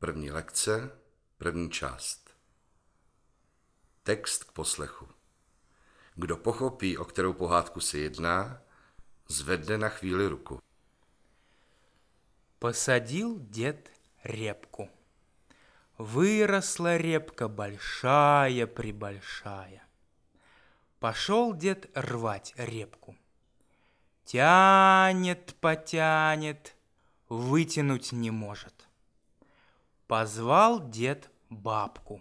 První lekce, první část. Text k poslechu. Kdo pochopí, o kterou pohádku se jedná, zvedne на chvíli руку. Посадил дед репку. Выросла репка большая-пребольшая. Пошел дед рвать репку. Тянет, потянет, вытянуть не может. Позвал дед бабку.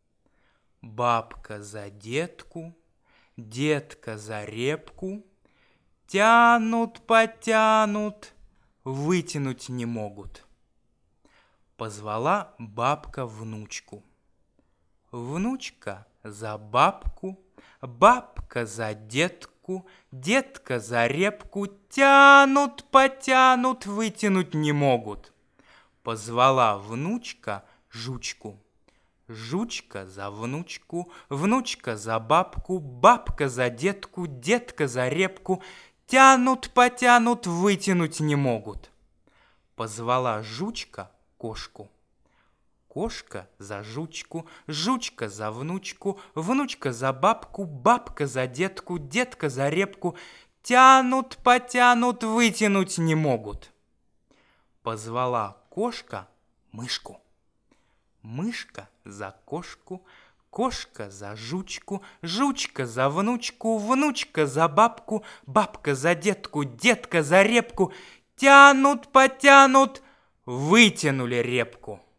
Бабка за детку, детка за репку. Тянут, потянут, вытянуть не могут. Позвала бабка внучку. Внучка за бабку, бабка за детку, детка за репку. Тянут, потянут, вытянуть не могут. Позвала внучка жучку. Жучка за внучку, внучка за бабку, бабка за детку, детка за репку. Тянут, потянут, вытянуть не могут. Позвала жучка кошку. Кошка за жучку, жучка за внучку, внучка за бабку, бабка за детку, детка за репку. Тянут, потянут, вытянуть не могут. Позвала кошка мышку. Мышка за кошку, кошка за жучку, жучка за внучку, внучка за бабку, бабка за детку, детка за репку. Тянут, потянут, вытянули репку.